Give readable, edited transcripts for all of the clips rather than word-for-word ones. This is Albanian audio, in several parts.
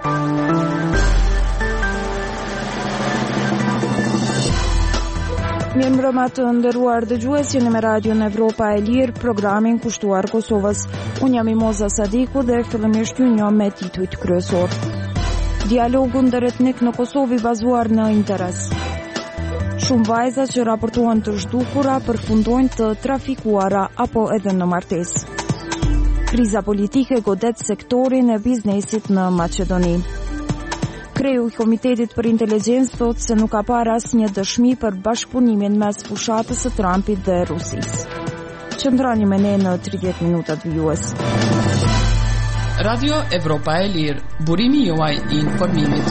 Mirëmbrëma të nderuar dëgjues, jeni me Radion Evropa e Lirë, programin kushtuar Kosovës. Unë jam Imoza Sadiku dhe fillimisht ju njoh me titujt kryesor. Dialogu ndëretnik në Kosovë i bazuar në interes. Shumë vajza që raportuan të zhdukura përfundojnë të trafikuara apo edhe në martesë. Kriza politike godet sektorin e biznesit në Maqedoni. Kreu i Komitetit për Inteligjencë thotë se nuk ka parë asnjë dëshmi për bashkëpunimin mes fushatës së Trumpit dhe Rusisë. Qëndroni me ne në 30 minutat vijues. Radio Evropa e Lirë, burimi juaj i informimit.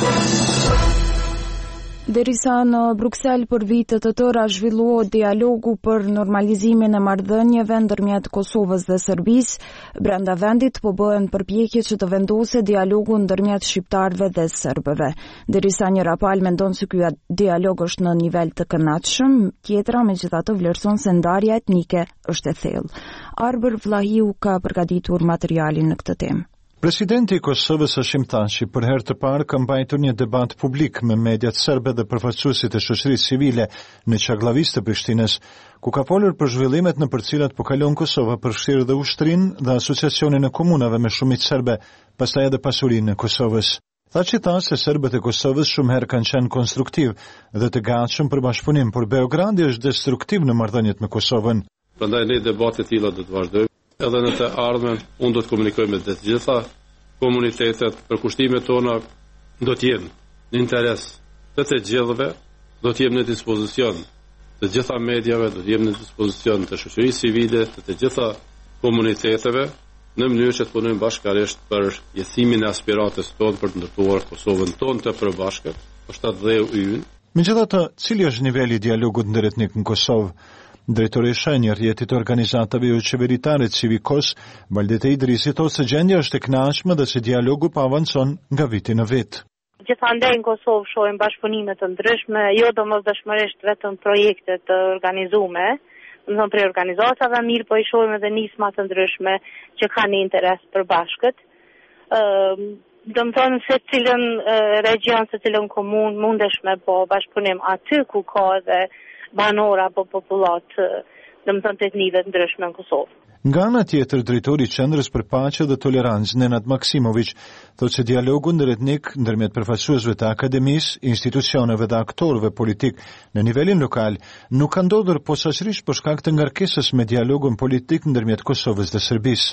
Derisa në Bruksel për vite të tëra zhvilluohet dialogu për normalizimin e marrëdhënieve ndërmjet Kosovës dhe Serbisë, brenda vendit po bëhen përpjekje që të vendose dialogu ndërmjet shqiptarëve dhe serbëve. Derisa njëra palë mendon se ky dialog është në nivel të kënaqshëm, tjetra megjithatë vlerëson se ndarja etnike është e thellë. Arber Vlahiu ka përgatitur materialin në këtë temë. Presidenti i Kosovës Hashim Thaçi për herë të parë ka mbajtur një debat publik me mediat serbe dhe përfaqësuesit e shoqërisë civile në Çagllavicë të Prishtinës, ku ka folur për zhvillimet në përcilat po kalon Kosova, përfshirë dhe ushtrinë dhe asociacionin e komunave me shumicë serbe, pastaj edhe pasurinë e Kosovës. Thaçi tha se serbët e Kosovës shumë herë kanë qenë konstruktiv dhe të gatshëm për bashkëpunim, por Beogradi është destruktiv në marrëdhëniet me Kosovën. Prandaj ne debate të tilla do të vazhdojmë. Edhe në të ardhmen, unë do të komunikoj me të gjitha komunitetet, për kushtimet tona do t'jenë në interes të gjithëve, do t'jem në dispozicion të gjitha medjave, do t'jem në dispozicion të shoqërisë civile, të gjitha komuniteteve, në mënyrë që të punojmë bashkërisht për jetësimin e aspiratës tonë për të ndërtuar Kosovën tonë të përbashkët, është atë dheu ynë. Megjithatë, cili është niveli i dialogut ndëretnik në Kosovë? Drejtoresha e një rrjeti të organizatave jo qeveritare Civikos, Valdete Idrisi thotë se gjendja është e kënaqshme dhe se dialogu po avancon nga viti në vit. Gjithandaj në Kosovë shohim bashkëpunime të ndryshme, jo domosdoshmërisht vetëm projekte të organizuara, domethënë për organizatave mirë, po i shohim edhe nisma të ndryshme që kanë interes për bashkët. Domethënë se cilën region, se cilën komunë mundesh me po bashkëpunim aty ku ka dhe banora apo popullat, domethënë të etnive të ndryshme në Kosovë. Nga ana tjetër, drejtori i Qendrës për Paqe dhe Tolerancë, Nenad Maksimović, thotë se dialogu ndëretnik ndërmjet përfaqësuesve të akademisë, institucioneve dhe aktorëve politik në nivelin lokal nuk ka ndodhur posaçërisht për shkak të ngarkesës me dialogun politik ndërmjet Kosovës dhe Serbisë.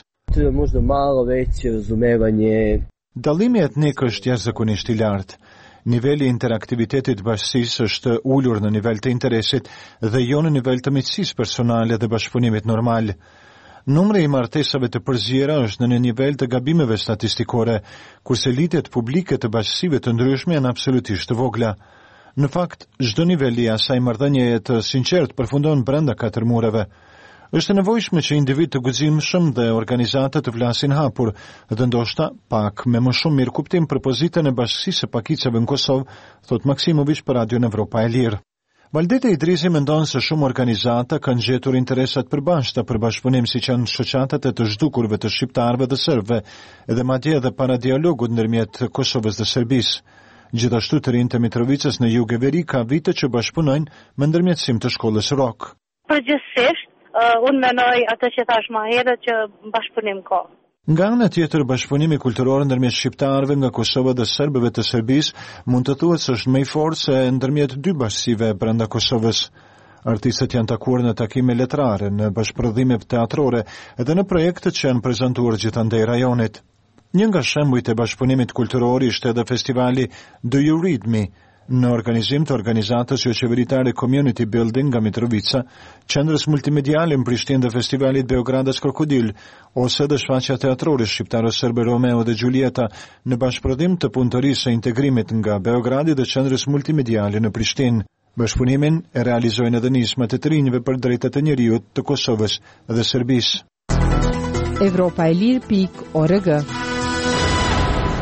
Dallimi etnik është jashtëzakonisht i lartë. Niveli i interaktivitetit bashkësisë është ulur në nivel të interesit dhe jo në nivel të miqësisë personale dhe bashkëpunimit normal. Numri i martesave të përzjera është në një nivel të gabimeve statistikore, kurse lidhjet publike të bashkësive të ndryshme janë absolutisht të vogla. Në fakt, çdo nivel i asaj marrëdhënieje të sinqertë përfundon brenda 4 mureve. Është nevojshme që individ të guximshëm dhe organizata të flasin hapur dhe ndoshta pak me më shumë mirë kuptim për pozitën e bashkësisë së pakicave në Kosovë, thot Maksimović për Radion Evropa e Lirë. Valdete Idrisi mendon se shumë organizata kanë gjetur interesat përbashkëta për bashkëpunim siç janë shoqatat e të zhdukurve të shqiptarëve dhe serbëve, edhe madje edhe para dialogut ndërmjet Kosovës dhe Serbisë. Gjithashtu të rinjtë e Mitrovicës në jug e veri ka vite që bashkëpunojnë me ndërmjetësim të shkollës Rock. Përgjithsisht, unë menoj atë që thash më herët që bashkëpunim ka. Nga ana tjetër, bashkëpunimi kulturor ndërmjet shqiptarëve nga Kosova dhe serbëve të Serbisë mund të thuhet se është më i fortë se ndërmjet dy bashkësive brenda Kosovës. Artistët janë takuar në takime letrare, në bashkëprodhime teatrore edhe në projekte që janë prezantuar gjithandej rajonit. Një nga shembujt e bashkëpunimit kulturor ishte edhe festivali Do You Read Me, në organizim të organizatës jo qeveritare Community Building nga Mitrovica, qendrës multimediale në Prishtinë dhe festivalit Beogradas Krokodil, ose dhe shfaqja teatrore shqiptaro-serbe Romeo dhe Giulietta në bashkëprodhim të punëtorisë së integrimit nga Beogradi dhe qendrës multimediale në Prishtinë. Bashkëpunimin e realizojnë edhe nismat e të rinjve për drejtat e njerëzit të Kosovës dhe Serbisë. Evropa e Lirë.org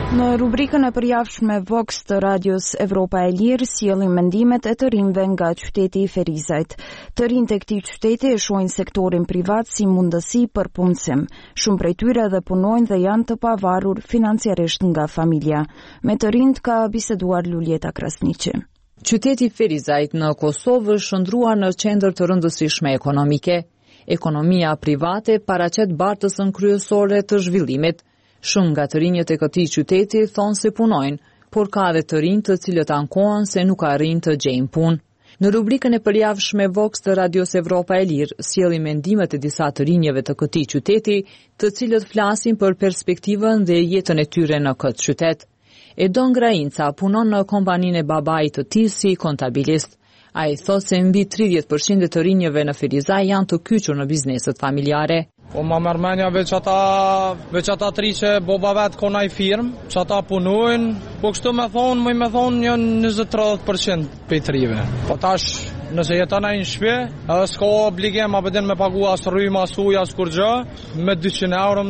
Në rubrikën e përjavshme Vox të Radios Evropa e Lirë, sjellim mendimet e të rinjve nga qyteti i Ferizajt. Të rinjt e këtij qyteti e shohin sektorin privat si mundësi për punësim. Shumë prej tyre edhe punojnë dhe janë të pavarur financiarisht nga familja. Me të rinjt ka biseduar Luljeta Krasniqi. Qyteti Ferizajt në Kosovë është shndruar në qendër të rëndësishme ekonomike. Ekonomia private paraqet bartësën kryesore të zhvillimit. Shumë nga të rinjët e këtij qyteti thonë se punojnë, por ka edhe të rinj të cilët ankohen se nuk arrin të gjejnë punë. Në rubrikën e përjavshme Vox të Radios Evropa e Lirë, sjellim mendimet e disa të rinjëve të këtij qyteti, të cilët flasin për perspektivën dhe jetën e tyre në këtë qytet. Edon Grainca punon në kompaninë e babait të tij si kontabilist. Ai thotë se mbi 30% të rinjëve në Ferizaj janë të kyçur në bizneset familjare. Po ma mërmenja veç ata tri që boba vetë kona i firmë, që ata punojnë, po kështu me thonë një 20-30% për trive. Po tash, nëse jeton ai në shtëpi, edhe s'ka obligim apo den me pagu as rrymë, as ujë, as kur gjë, me 200 euro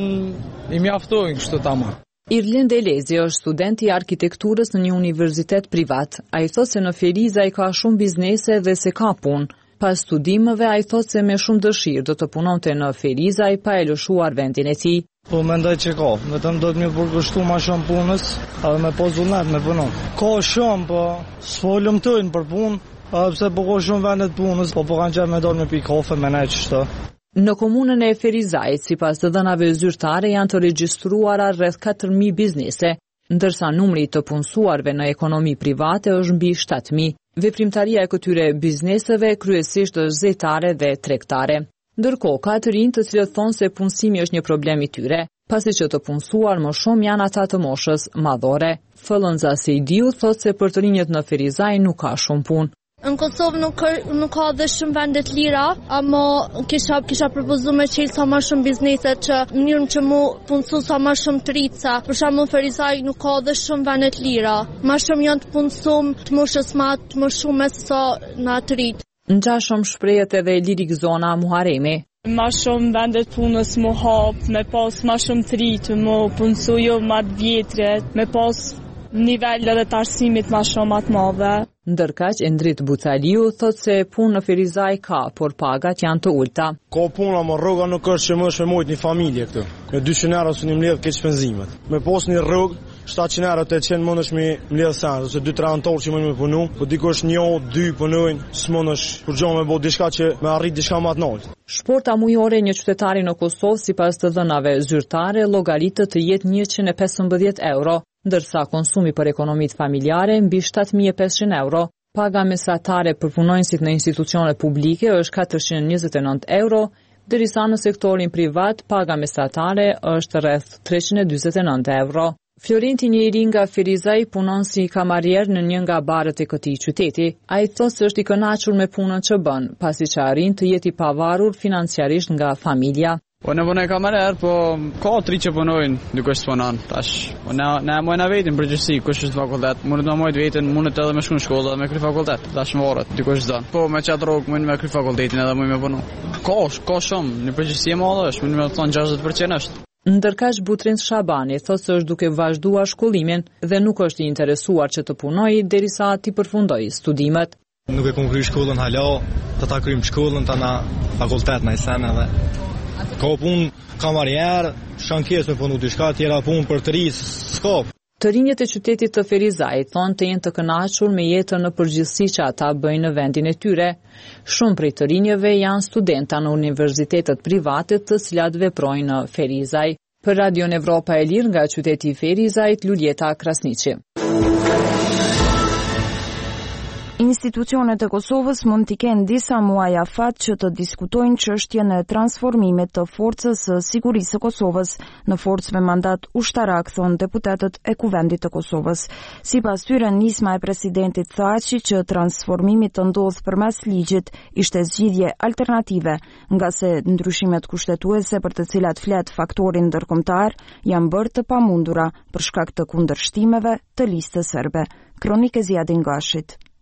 i mjaftojnë kështu tamam. Irlind Elezi është student i arkitekturës në një universitet privat. Ai thotë se në Ferizaj ka shumë biznese dhe se ka punë. Pas studimeve, ai thotë se me shumë dëshirë do të punonte në Ferizaj pa e lëshuar vendin e tij. Po mendoj që ka, vetëm do të më përkushtu më shumë punës, edhe me pas vullnet me punon. Ka shumë, po s'folumtojnë për punë, edhe pse po ka shumë vende të punës, po kanë qenë me dorë me pi kafe me ne çështë. Në komunën e Ferizajt, sipas të dhënave zyrtare, janë të regjistruara rreth 4000 biznese, ndërsa numri të punësuarve në ekonomi private është mbi 7000. Veprimtaria e këtyre bizneseve kryesisht është zejtare dhe tregtare. Ndërkohë, ka të rinj të cilët thonë se punësimi është një problem i tyre, pasi që të punësuar më shumë janë ata të moshës madhore. Fëllënza Sejdiu thotë se për të rinjët në Ferizaj nuk ka shumë punë. Në Kosovë nuk ka dhe shumë vendet lira, ama kisha propozuar me qelë sa më shumë bizneset që mënyrën që mu punësu sa më shumë të rritë. Për shembull Ferizaj nuk ka dhe shumë vendet lira. Më shumë janë të punësum të moshës më shumë se sa në të rritë. Ngjashëm shprehet edhe Lirik Zona Muharemi. Ma shumë vendet punës mu hap, me pas ma shumë të rritë, mu punësu jo ma të vjetret, me pas nivellet dhe të arsimit ma shumë atë madhe. Ndërkaq Endrit Bucaliu thot se punë në Ferizaj ka, por pagat janë të ulta. Ka puna, më rroga nuk është që më është me mojt një familje këtu. Me 200 euro së një mledh këtë shpenzimet. Me pos një rrugë, 700 euro 800 mund është me mledh sen, ose 2-3 antarë që më me punu, po dikush 1-2 punojnë, s'mon është kur gjo me bo diçka që me arrit diçka më të naltë. Shporta mujore një qytetari në Kosovë sipas të dhënave zyrtare llogaritet të jetë 115 euro. Ndërsa konsumi për ekonomit familjare mbi 7.500 euro, paga mesatare për punonjësit në institucione publike është 429 euro, derisa në sektorin privat paga mesatare është rreth 349 euro. Florenti njëri nga Ferizaj punon si kamarier në një nga barët e këtij qyteti. Ai thotë se është i kënaqur me punën që bën, pasi që arrin të jetë i pavarur financiarisht nga familja. Po në punoj kamarer, po ka 3 që punojnë, nuk është punon. Tash, po ne mojna vetin përgjithësi, kush është fakultet, mundet me mojt vetin, mundet edhe me shku në shkollë edhe me kry fakultet. Tash më varet, dikush zon. Po me çat rrugë mund me kry fakultetin edhe mund me punu. Ka shumë, në përgjithësi e madhe është, mund me thon 60% është. Ndërkaq Butrin Shabani thotë se është duke vazhduar shkollimin dhe nuk është i interesuar që të punojë derisa të përfundojë studimet. Nuk e kam kryer shkollën hala, ta kryjm shkollën tana fakultet në sen edhe ka punë kamarier, shankes me punu diçka, tjera punë për të ris, s'ka. Të rinjët e qytetit të Ferizajt thonë të jenë të kënaqur me jetën në përgjithësi që ata bëjnë në vendin e tyre. Shumë prej të rinjëve janë studenta në universitetet private të cilat veprojnë në Ferizaj. Për Radion Evropa e Lirë nga qyteti i Ferizajt, Luljeta Krasniqi. Institucionet e Kosovës mund t'i kenë disa muaj afat që të diskutojnë çështjen e transformimit të forcës së sigurisë së Kosovës në forcë me mandat ushtarak, thonë deputetët e Kuvendit të Kosovës. Sipas tyre, nisma e presidentit Thaçi që transformimi të ndodhë përmes ligjit ishte zgjidhje alternative, nga se ndryshimet kushtetuese për të cilat flet faktori ndërkombëtar janë bërë të pamundura për shkak të kundërshtimeve të listës serbe. Kronikë Ziadin Gashit.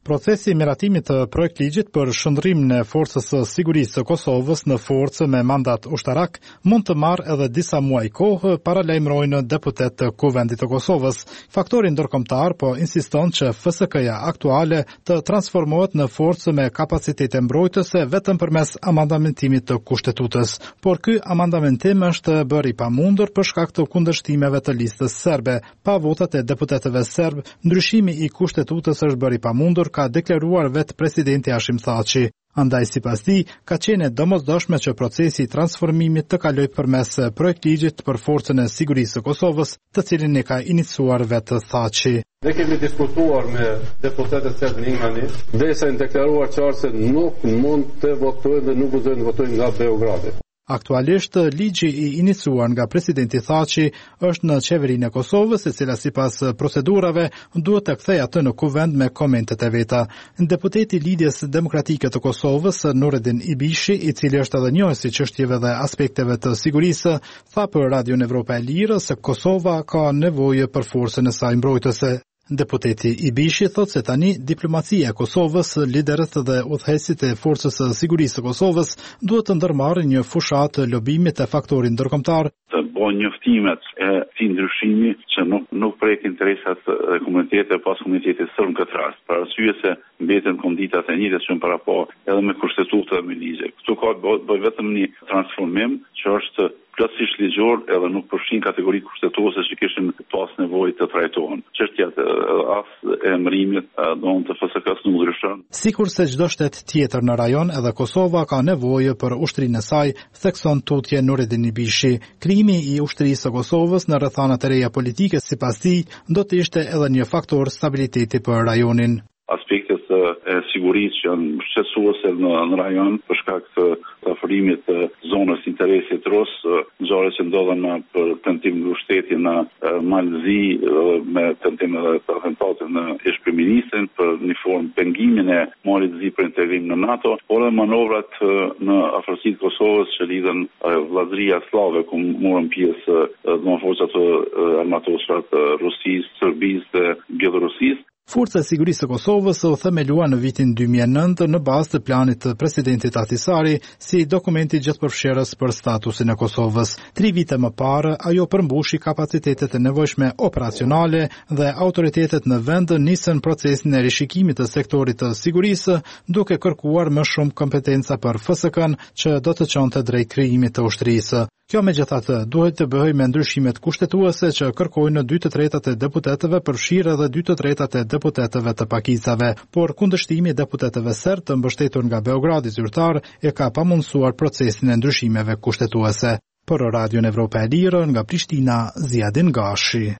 Procesi i miratimit të projektligjit për shndrimin e Forcës së Sigurisë së Kosovës në forcë me mandat ushtarak mund të marrë edhe disa muaj kohë, paralajmërojnë deputet të Kuvendit të Kosovës. Faktori ndërkombëtar po insiston që FSK-ja aktuale të transformohet në forcë me kapacitete mbrojtëse vetëm përmes amandamentimit të kushtetutës. Por ky amandamentim është bërë i pamundur për shkak të kundërshtimeve të listës serbe. Pa votat e deputetëve serb, ndryshimi i kushtetutës është bërë i pamundur, ka deklaruar vetë presidenti Hashim Thaçi. Andaj sipas tij, ka qenë domosdoshme që procesi i transformimit të kalojë përmes projektligjit për Forcën e Sigurisë së Kosovës, të cilin e ka iniciuar vetë Thaçi. Ne kemi diskutuar me deputetët serbë në Ingani, derisa janë deklaruar qartë se nuk mund të votojnë dhe nuk guxojnë të votojnë nga Beogradi. Aktualisht, ligji i iniciuar nga presidenti Thaçi është në qeverinë e Kosovës, e cila sipas procedurave duhet të kthejë atë në kuvend me komentet e veta. Deputeti i Lidhjes Demokratike të Kosovës, Nureddin Ibishi, i cili është edhe njohës i çështjeve dhe aspekteve të sigurisë, tha për Radion Evropa e Lirë se Kosova ka nevojë për forcën e saj mbrojtëse. Deputeti Ibishi thot se tani diplomacia e Kosovës, liderët dhe udhëheqësit e Forcës së Sigurisë së Kosovës duhet të ndërmarrin një fushat lobimit të faktorit ndërkombëtar. Të bëjnë njoftimet e këtij ndryshimi që nuk prek interesat e komunitetit pas komunitetit serb në këtë rast, për arsye se mbeten konditat e njëjta që para po edhe me kushtetutë dhe me ligje. Ktu ka bëj vetëm një transformim që është plotësisht ligjor edhe nuk përfshin kategori kushtetuese që kishin pas nevojë të trajtohen. Çështja as e emërimit don të FSK-s nuk ndryshon. Sikurse çdo shtet tjetër në rajon, edhe Kosova ka nevojë për ushtrinë e saj, thekson tutje Nureddin Ibishi. Krijimi i ushtrisë së Kosovës në rrethanat e reja politike sipas tij do të ishte edhe një faktor stabiliteti për rajonin. Aspektet e sigurisë që janë shqetësuese në rajon për shkak të afërimit të zonës interesit rus, ngjarje që ndodhen për tentim mbështetje në Malzi me tentim të atentatit në ish-kryeministrin për një formë pengimin e marrjes zi për integrim në NATO, por edhe manovrat në afërsitë të Kosovës që lidhen vllazëria slave ku morën pjesë forcat armatosura të Rusisë, Serbisë dhe Bielorusisë. Forca e Sigurisë së Kosovës u themelua në vitin 2009 në bazë të planit të presidentit Ahtisari si dokumenti gjithëpërfshirës për statusin e Kosovës. 3 vite më parë, ajo përmbushi kapacitetet e nevojshme operacionale dhe autoritetet në vend nisën procesin e rishikimit të sektorit të sigurisë, duke kërkuar më shumë kompetenca për FSK-n që do të çonte drejt krijimit të ushtrisë. Kjo megjithatë duhet të bëhej me ndryshimet kushtetuese që kërkojnë 2/3 e deputetëve, përfshirë edhe 2/3 e deputetëve të pakicave, por kundërshtimi i deputetëve serb të mbështetur nga Beogradi zyrtar e ka pamundsuar procesin e ndryshimeve kushtetuese. Për Radion Evropa e Lirë nga Prishtina, Ziadin Gashi.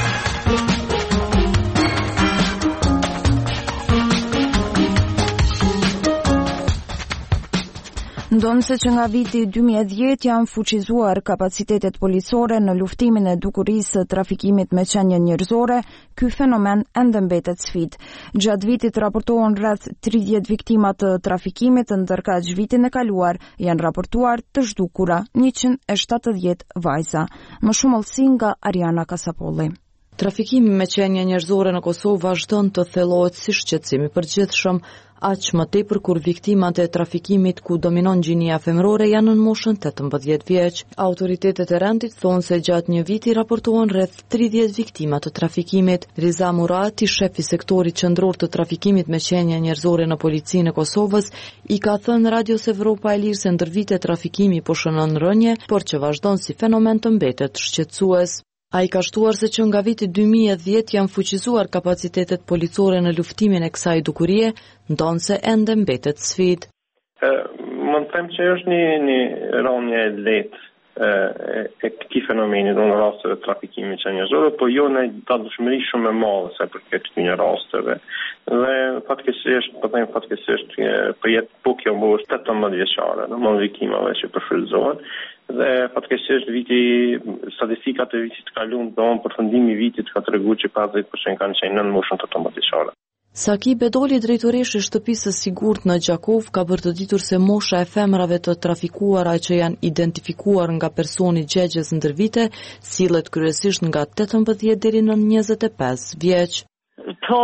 Ndonse që nga viti 2010 janë fuqizuar kapacitetet policore në luftimin e dukurisë së trafikimit me qenie njerëzore, ky fenomen ende mbetet sfidë. Gjatë vitit raportohen rreth 30 viktima të trafikimit, ndërkaq vitin e kaluar janë raportuar të zhdukura 170 vajza. Më shumë hollësi nga Ariana Kasapolli. Trafikimi me qenie njerëzore në Kosovë vazhdon të thellohet si shqetësim i përgjithshëm, aq më tepër kur viktimat e trafikimit ku dominon gjinia femërore janë në moshën 18 vjeç. Autoritetet e rendit thonë se gjatë një viti raportohen rreth 30 viktima të trafikimit. Riza Murati, shefi sektorit qendror të trafikimit me qenie njerëzore në policinë e Kosovës, i ka thënë Radios Evropa e Lirë se ndër vite trafikimi po shënon rënje, por që vazhdon si fenomen të mbetet shqetësues. A i ka shtuar se që nga viti 2010 janë fuqizuar kapacitetet policore në luftimin e kësaj dukurie, ndonse ende mbetet sfidë. Mund të them që është një rënje e lehtë e këtij fenomeni në rasteve të trafikimit të njerëzore, por jo në dallueshmëri shumë e madhe sa për këtyre rasteve. Dhe fatkeqësisht, për jetë po kjo moshë 18 vjeçare, domthonë viktimave që përfryzohen. Dhe fatkeqësisht statistikat e vitit të kaluar, domthonë përfundimi i vitit ka treguar që 50% kanë qenë në moshën 18 vjeçare. Saki Bedoli, drejtoreshi i shtëpisë së sigurt në Gjakov, ka bërë të ditur se mosha e femrave të trafikuara që janë identifikuar nga personi gjegjes ndër vite sillet kryesisht nga 18 deri në 25 vjeç. Po,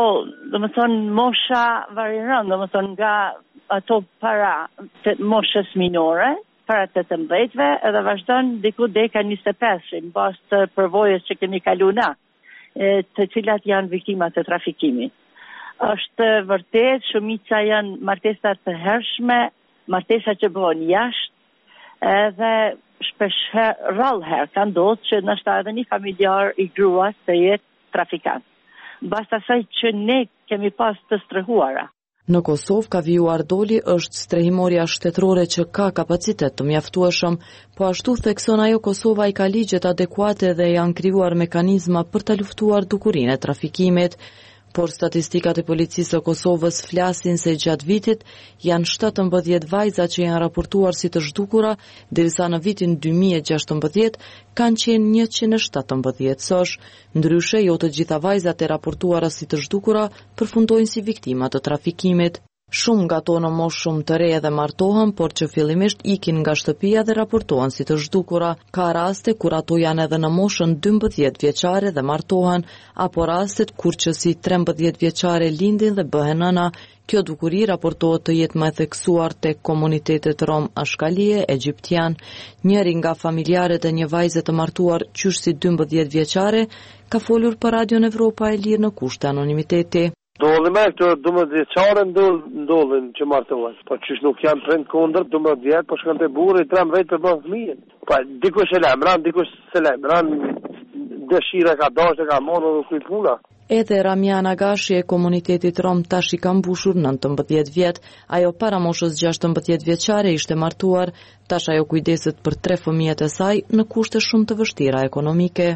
mosha varieron, nga ato para moshës minore, para 18-ve, edhe vazhdon diku deka 25, në bazë të përvojës që kemi kalu na, të cilat janë viktimat të trafikimit. Është vërtet, shumica janë martesa të hershme, martesa që bëhen jashtë, edhe shpesh rrallëherë ka ndodhur që ndoshta edhe një familjar i gruas të jetë trafikant. Basta asaj që ne kemi pas të strehuara. Në Kosovë ka vijuar doli është strehimorja shtetërore që ka kapacitet të mjaftueshëm, po ashtu thekson ajo Kosova i ka ligjet adekuate dhe janë krijuar mekanizma për ta luftuar dukurinë e trafikimit. Por statistikat e policisë së Kosovës flasin se gjatë vitit janë 17 vajza që janë raportuar si të zhdukura, derisa në vitin 2016 kanë qenë 117 sosh. Ndryshe, jo të gjitha vajzat e raportuara si të zhdukura përfundojnë si viktima të trafikimit. Shumë nga to në moshë shumë të re dhe martohen, por që fillimisht ikin nga shtëpia dhe raportohen si të zhdukura. Ka raste kur ato janë edhe në moshën 12 vjeçare dhe martohen, apo rastet kur që si 13 vjeçare lindin dhe bëhen nëna. Kjo dukuri raportohet të jetë më theksuar tek komunitetet rom ashkalie, egjiptian. Njëri nga familjarët e një vajze të martuar qysh si 12 vjeçare ka folur për Radion Evropa e Lirë në kushte anonimiteti. Dollin me këto 12 vjeçare ndolin që martohen. Po qysh nuk janë trend kundër 12 vjet, po shkon te burri 13 për bën fëmijën. Po dikush e lajmëron, dikush se lajmëron, dëshira ka dashur ka marrë dhe kuj puna. Edhe Ramian Agashi e komunitetit rom tash i ka mbushur 19 vjet. Ajo para moshës 16 vjeçare ishte martuar, tash ajo kujdeset për 3 fëmijët e saj në kushte shumë të vështira ekonomike.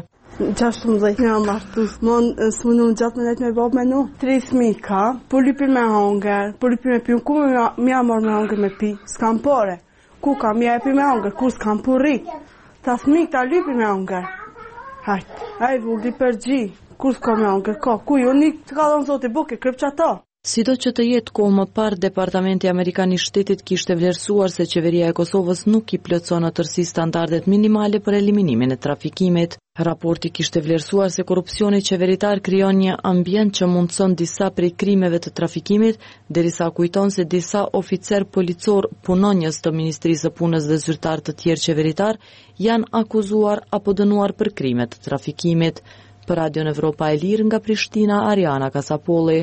16 nga martu, s'më në gjatë me lejtë me babë me nu. 3 fëmijë ka, po lypi me hanger, po lypi me pi, ku mja marrë me hanger me pi, s'kam pore. Ku ka mja e pi me hanger, ku s'kam purri. Ta fëmijë ta lypi me hanger. Hajt, aj vulli për gji, ku s'ka me hanger, ka, ku jo një të ka dhënë zote buke, kryp që ata. Sido që të jetë kohë më parë, Departamenti Amerikan i Shtetit kishte vlerësuar se qeveria e Kosovës nuk i plotson në tërësi standardet minimale për eliminimin e trafikimit. Raporti kishte vlerësuar se korrupsioni qeveritar krijon një ambient që mundson disa prej krimeve të trafikimit, derisa kujton se disa oficer policor, punonjës të Ministrisë së Punës dhe zyrtar të tjerë qeveritar janë akuzuar apo dënuar për krime të trafikimit. Për Radion Evropa e Lirë nga Prishtina, Ariana Kasapolli.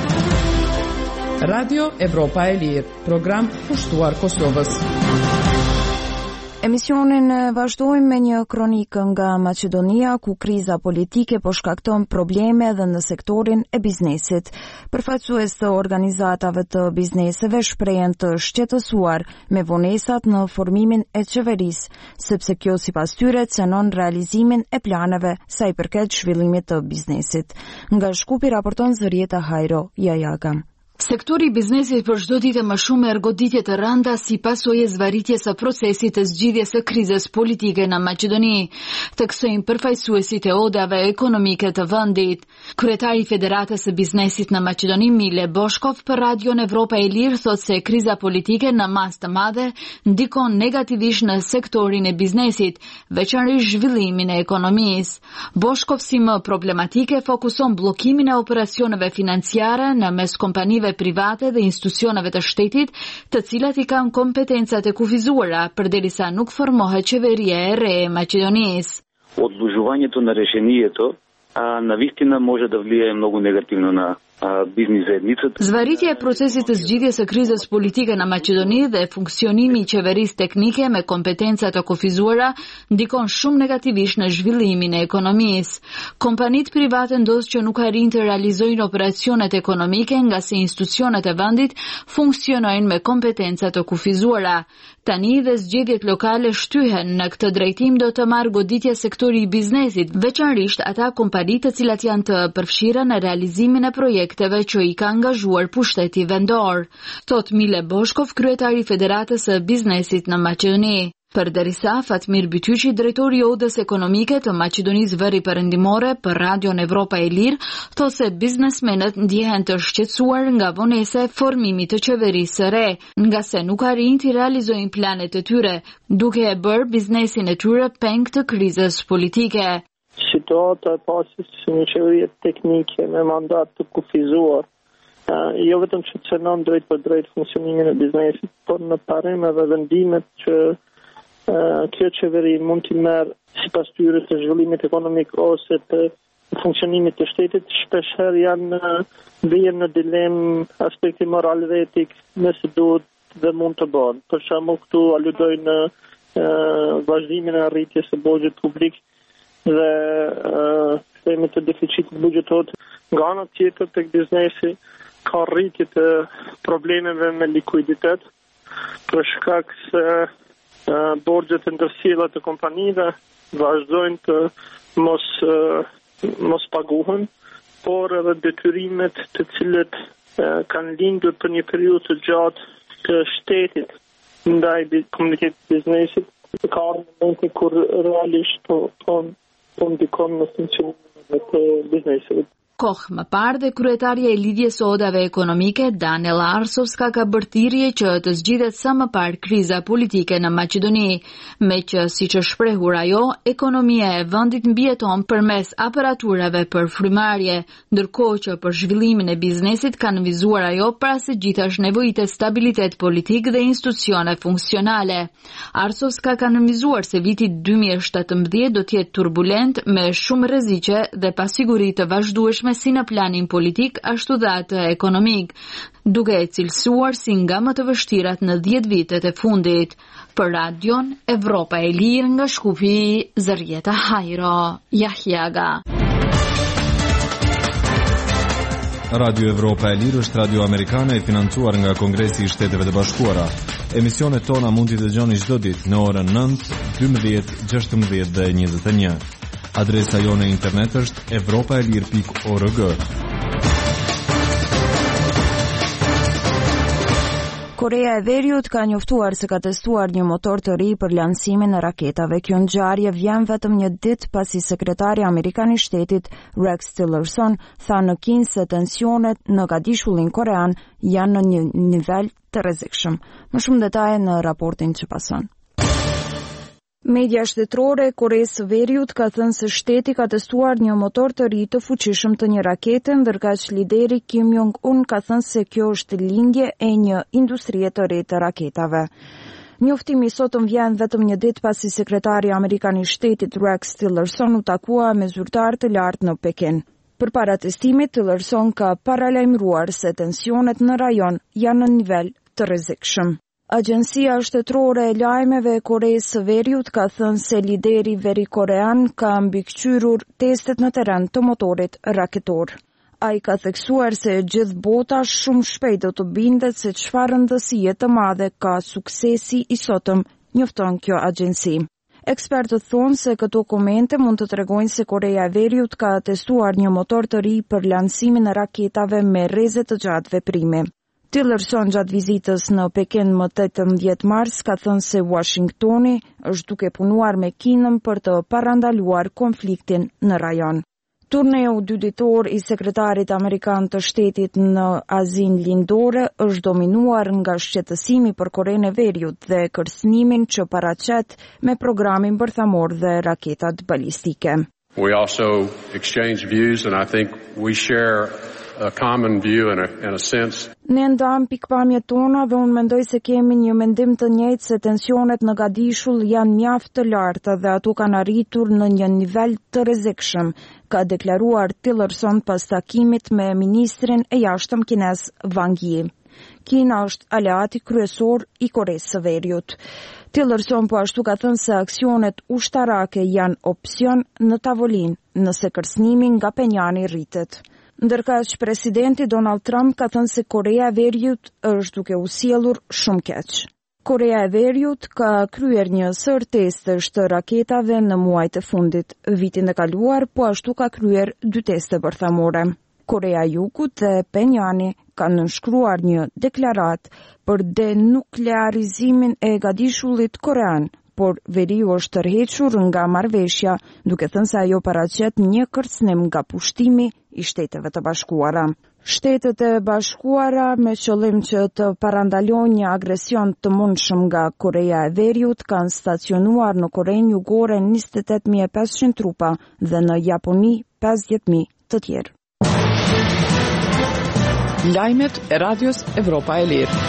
Radio Evropa e Lirë, program pushtuar Kosovës. Emisionin vazhdojmë me një kronikë nga Maqedonia, ku kriza politike po shkakton probleme edhe në sektorin e biznesit. Përfaqësues të organizatave të bizneseve shprehen të shqetësuar me vonesat në formimin e qeverisë, sepse kjo sipas tyre cenon realizimin e planeve sa i përket zhvillimit të biznesit. Nga Shkupi raporton Zërieta Hajro Jajaga. Sektori i biznesit për çdo ditë më shumë erë goditje të rënda si pasojë zvarritjes së procesit të zgjidhjes së krizës politike në Maqedoni, theksojnë përfaqësuesit e odave ekonomike të vendit. Kryetari i Federatës së Biznesit në Maqedoni, Mile Boshkov, për Radion Evropa e Lirë thotë se kriza politike në masë të madhe ndikon negativisht në sektorin e biznesit, veçanërisht zhvillimin e ekonomisë. Boshkov si më problematike fokuson bllokimin e operacioneve financiare në mes kompanive private dhe institucioneve të shtetit, të cilat i kanë kompetencat e kufizuara, përderisa nuk formohet qeveria e re e Maqedonisë. Отложувањето на решението наистина може да влияе много негативно на бизнес заедницата. Zvarritja e procesit të zgjidhjes së krizës politike në Maqedoni dhe funksionimi i qeverisë teknike me kompetenca të kufizuara ndikon shumë negativisht në zhvillimin e ekonomisë. Kompanitë private ndosht që nuk arrin të realizojnë operacionet ekonomike nga se institucionet e vendit funksionojnë me kompetenca të kufizuara. Tani dhe zgjedhjet lokale shtyhen në këtë drejtim do të marrë goditje sektori i biznesit, veçanërisht ata kompani të cilat janë të përfshira në realizimin e projekteve që i ka angazhuar pushteti vendor, thot Mile Boshkov, kryetari i Federatës së Biznesit në Maqedoni. Përderisa Fatmir Bytyqi, drejtori i odës ekonomike të Maqedonisë Veri Perëndimore për Radion Evropa e Lirë, thotë se biznesmenët ndjehen të shqetësuar nga vonesa e formimit të qeverisë së re, nga se nuk arrin të realizojnë planet e tyre, duke e bërë biznesin e tyre peng të krizës politike. situata e pasis një qeveri teknike me mandat të kufizuar, jo vetëm që cënon drejt për drejt funksionimin e biznesit, por në parim edhe vendimet që kjo qeveri mund t'i merë sipas tyre të zhvillimit ekonomik ose të funksionimit të shtetit, shpeshherë janë vjen në dilemë aspekti moral dhe etik nëse duhet dhe mund të bëhen. Për shembull, këtu aludoj në vazhdimin e arritjes së borxhit publik dhe themi të deficitit buxhetor. Nga ana tjetër tek biznesi ka rritje të problemeve me likuiditet për shkak se borxhet e ndërsjellura të kompanive vazhdojnë të mos paguhen, por edhe detyrimet të cilët kanë lindur për një periudhë të gjatë të shtetit ndaj komunitetit biznesit, ka momente kur realisht po ndikon në funksionin e biznesit. Kohë më parë dhe kryetarja e lidhjes sodave ekonomike Daniela Arsovska ka bërë thirrje që të zgjidhet sa më parë kriza politike në Maqedoni, me që siç është shprehur ajo, ekonomia e vendit mbijeton përmes aparaturave për frymarrje, ndërkohë që për zhvillimin e biznesit ka nënvizuar ajo para se gjithashtu nevojitet stabilitet politik dhe institucione funksionale. Arsovska ka nënvizuar se viti 2017 do të jetë turbulent me shumë rreziqe dhe pasiguri të vazhdueshme si në planin politik ashtu dhe atë ekonomik, duke e cilësuar si nga më të vështirat në 10 vitet e fundit. Për Radion Evropa e Lirë nga Shkupi, Zërjeta Hajro, Jahjaga. Radio Evropa e Lirë është radio amerikane e financuar nga Kongresi i Shteteve të Bashkuara. Emisionet tona mund t'i dëgjoni çdo ditë në orën 9, 12, 16 dhe 21. Adresa jone internet është europaelir.org. Korea e Veriut ka njoftuar se ka testuar një motor të ri për lansimin e raketave. Kjo ngjarje vjen vetëm një ditë pasi sekretari amerikan i shtetit Rex Tillerson tha në Kinë se tensionet në Gadishullin korean janë në një nivel të rrezikshëm. Më shumë detaje në raportin që pason. Media shtetërore e Koreas së Veriut ka thënë se shteti ka testuar një motor të ri të fuqishëm të një rakete, ndërkaq lideri Kim Jong-un ka thënë se kjo është lindje e një industrie të re të raketave. Njoftimi sotëm vjen vetëm një ditë pasi sekretari amerikan i shtetit Rex Tillerson u takua me zyrtar të lartë në Pekin. Përpara testimit, Tillerson ka paralajmëruar se tensionet në rajon janë në nivel të rrezikshëm. Agjencia shtetërore e lajmeve e Koreas së Veriut ka thënë se lideri veri-korean ka mbikëqyrur testet në terren të motorit raketor. Ai ka theksuar se gjithë bota shumë shpejt do të bindet se çfarë rëndësie të madhe ka suksesi i sotëm, njofton kjo agjenci. Ekspertët thonë se këto komente mund të tregojnë se Korea e Veriut ka testuar një motor të ri për lansimin e raketave me rreze të gjatë veprimi. Tillerson gjatë vizitës në Pekin më 18 mars ka thënë se Washingtoni është duke punuar me Kinën për të parandaluar konfliktin në rajon. Turneu 2 ditor i sekretarit amerikan të shtetit në Azinë Lindore është dominuar nga shqetësimi për Korenë e Veriut dhe kërcënimin që paraqet me programin bërthamor dhe raketat balistike. We also exchange views and I think we share a common view in a sense. Ne ndam pikpamjet tona dhe unë mendoj se kemi një mendim të njëjtë se tensionet në Gadishull janë mjaft të larta dhe ato kanë arritur në një nivel të rrezikshëm, ka deklaruar Tillerson pas takimit me ministrin e jashtëm kinez Wang Yi. Kina është aleati kryesor i Koreas së Veriut. Tillerson po ashtu ka thënë se aksionet ushtarake janë opsion në tavolinë nëse kërcënimi nga Penjani rritet. Ndërkaq presidenti Donald Trump ka thënë se Korea e Veriut është duke u sjellur shumë keq. Korea e Veriut ka kryer një sër testesh të raketave në muajt e fundit. Vitin e kaluar po ashtu ka kryer 2 teste bërthamore. Korea e Jugut dhe Penjani kanë nënshkruar një deklarat për denuklearizimin e Gadishullit korean, por Veriu është tërhequr nga marrëveshja, duke thënë se ajo paraqet një kërcënim nga pushtimi i Shteteve të Bashkuara. Shtetet e Bashkuara me qëllim që të parandalojnë një agresion të mundshëm nga Koreja e Veriut kanë stacionuar në Korenë Jugore 28.500 trupa dhe në Japoni 50.000 të tjerë. Lajmet e Radios Evropa e Lirë.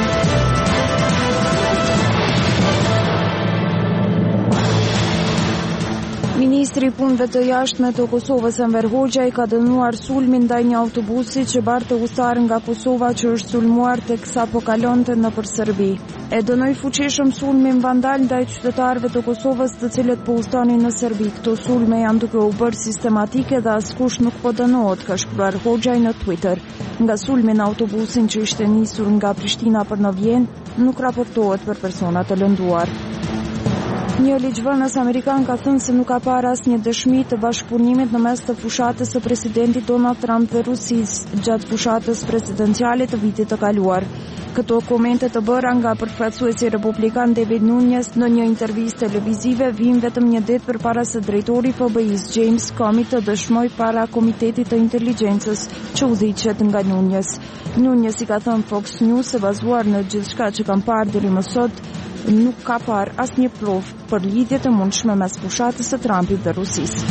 Ministri i Punëve të Jashtme të Kosovës Enver Hoxha i ka dënuar sulmin ndaj një autobusi që barte ustar nga Kosova që është sulmuar teksa po kalonte nëpër Serbi. E dënoi fuqishëm sulmin vandal ndaj qytetarëve të Kosovës të cilët po ustonin në Serbi. Këto sulme janë duke u bërë sistematike dhe askush nuk po dënohet, ka shkruar Hoxha në Twitter. Nga sulmi në autobusin që ishte nisur nga Prishtina për në Vjenë, nuk raportohet për persona të lënduar. Një ligjvënës amerikan ka thënë se nuk ka parë asnjë dëshmi të bashkëpunimit në mes të fushatës së presidentit Donald Trump dhe Rusisë gjatë fushatës presidenciale të vitit të kaluar. Këto komente të bëra nga përfaqësuesi republikan David Nunes në një intervistë televizive vijnë vetëm një ditë përpara se drejtori i FBI-s James Comey të dëshmojë para Komitetit të Inteligjencës që udhëhiqet nga Nunes. Nunes i ka thënë Fox News se bazuar në gjithçka që kanë parë deri më sot, nuk ka parë asnjë provë për lidhje të mundshme mes fushatës së Trumpit dhe Rusisë.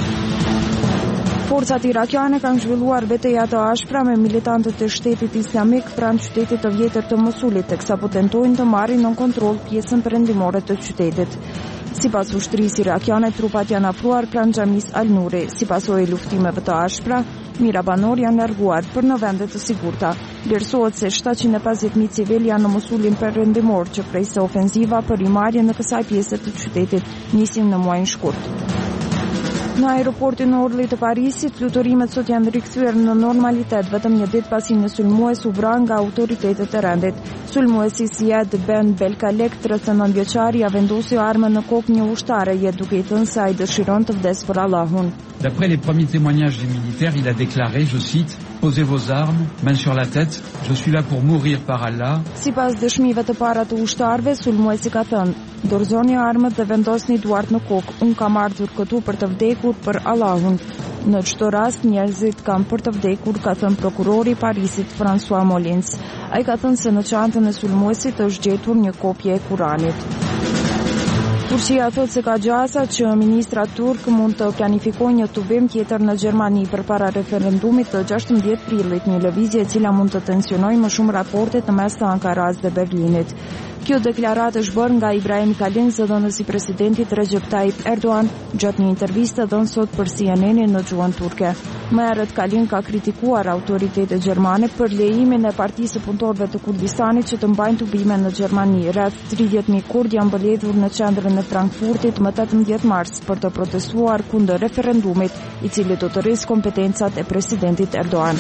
Forcat irakiane kanë zhvilluar betejë të ashpra me militantët e Shtetit Islamik pranë qytetit të vjetër të Mosulit, teksa po tentojnë të marrin në kontroll pjesën perëndimore të qytetit. Sipas ushtrisë irakiane, trupat janë afruar pranë xhamisë Al-Nuri. Si pasojë e luftimeve të ashpra, mira banor janë larguar për në vende të sigurta. Vlerësohet se 750.000 civil janë në Mosulin perëndimor që prej se ofenziva për rimarrje në kësaj pjese të qytetit nisin në muajin shkurt. Në aeroportin Orly të Parisit, flutorimet sot janë rikthyer në normalitet vetëm një ditë pasi një sulmues u vra nga autoritetet e rendit. Sulmuesi Siad Ben Belkalek, 39 vjeçar, ia vendosi armën në kokë një ushtare, duke i thënë se ai dëshiron të vdes për Allahun. D'après les premiers témoignages du militaire, il a déclaré, je cite, posez vos armes, main sur la tête, je suis là pour mourir par Allah. Sipas dëshmive të para të ushtarëve, sulmuesi ka thënë: dorëzoni armët dhe vendosni duart në kokë. Unë kam ardhur këtu për të vdekur për Allahun. Në çdo rast njerëzit kanë për të vdekur, ka thënë prokurori i Parisit François Molins. Ai ka thënë se në çantën e sulmuesit është gjetur një kopje e Kuranit. Turqia thotë se ka gjasa që ministrat turk mund të planifikojnë një tubim tjetër në Gjermani përpara referendumit të 16 prillit, një lëvizje e cila mund të tensionojë më shumë raportet në mes të Ankaras dhe Berlinit. Kjo deklaratë është bërë nga Ibrahim Kalin, zëdhënësi i presidentit Recep Tayyip Erdogan, gjatë një interviste dhënë sot për CNN-in në gjuhën turke. Më herët Kalin ka kritikuar autoritetet gjermane për lejimin e Partisë së Punëtorëve të Kurdistanit që të mbajnë tubime në Gjermani. Rreth 30.000 kurd janë mbledhur në qendrën e Frankfurtit më 18 mars për të protestuar kundër referendumit, i cili do të rrisë kompetencat e presidentit Erdogan.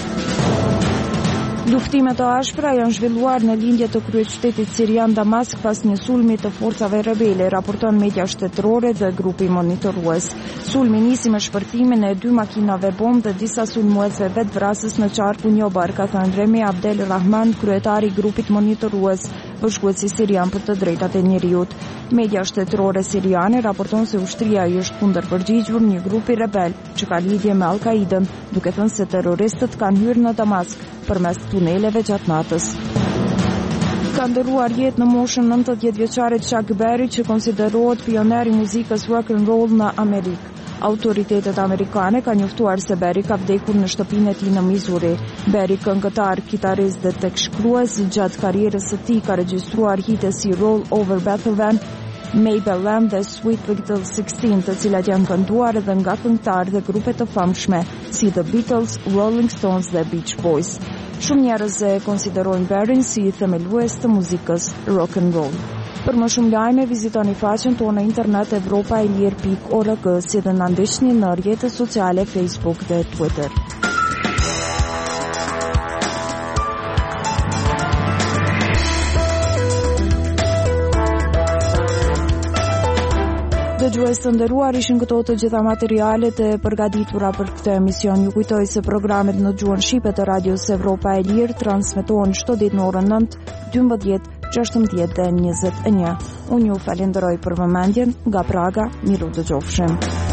Luftime të ashpra janë zhvilluar në lindje të kryeqytetit sirian Damask pas një sulmi të forcave rebele, raporton media shtetërore dhe grupi monitorues. Sulmi nisi me shpërtimin e 2 makinave bombë dhe disa sulmuesve vetvrasës në qarkun Jobar, ka thënë Remi Abdel Rahman, kryetari i grupit monitorues bashkuesi sirian për të drejtat e njeriut. Media shtetërore siriane raporton se ushtria i është kundërpërgjigjur një grupi rebel që ka lidhje me Al-Qaidën, duke thënë se terroristët kanë hyrë në Damask përmes tuneleve gjatë natës. Ka ndëruar jetë në moshën 90 vjeçarit Chuck Berry, që konsiderohet pioner i muzikës rock and roll në Amerikë. Autoritetet amerikane ka njoftuar se Berry ka vdekur në shtëpinë e tij në Missouri. Berry, këngëtar, kitarist dhe tekstshkrues, gjatë karrierës së tij ka regjistruar hite si Roll Over Bethlehem, Mabel Lamb dhe Sweet Little 16, të cilat janë kënduar edhe nga këngëtarë dhe grupe të famshme si The Beatles, Rolling Stones dhe Beach Boys. Shumë njerëz e konsiderojnë Berryn si themelues të muzikës rock and roll. Për më shumë lajme, vizitoni faqen tonë internet evropaelir.org, si dhe na ndiqni në rrjetet sociale Facebook dhe Twitter. Dëgjues të nderuar, ishin këto të gjitha materialet e përgatitura për këtë emision. Ju kujtoj se programet në gjuhën shqipe të Radios Evropa e Lirë transmetohen çdo ditë në orën 9, 12, 16 dhe 21. Unë ju falenderoj për vëmendjen, nga Praga, miru dëgjofshim.